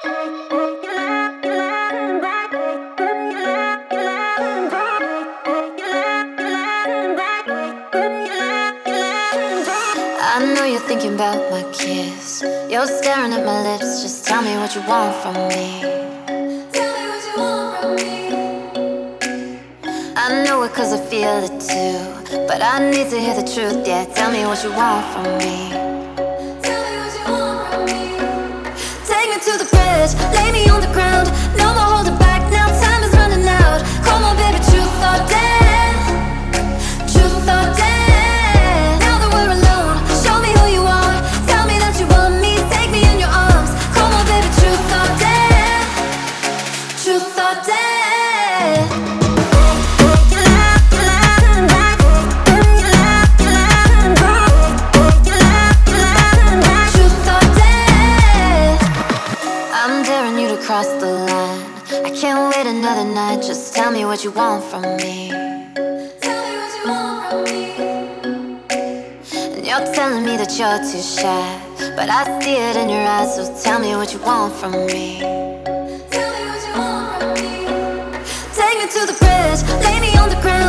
I know you're thinking about my kiss. You're staring at my lips. Just tell me what you want from me. Tell me what you want from me. I know it cause I feel it too, but I need to hear the truth, yeah. Tell me what you want from me. Tell me what you want from me. Take me to the bridge, lay me on the ground. No more holding back, now time is running out. Come on baby, truth or dare. Truth or dare. Now that we're alone, show me who you are. Tell me that you want me, take me in your arms. Come on baby, truth or dare. Truth or dare. Cross the line. I can't wait another night. Just tell me what you want from me. Tell me what you want from me. And you're telling me that you're too shy, but I see it in your eyes. So tell me what you want from me. Tell me what you want from me. Take me to the bridge, lay me on the ground.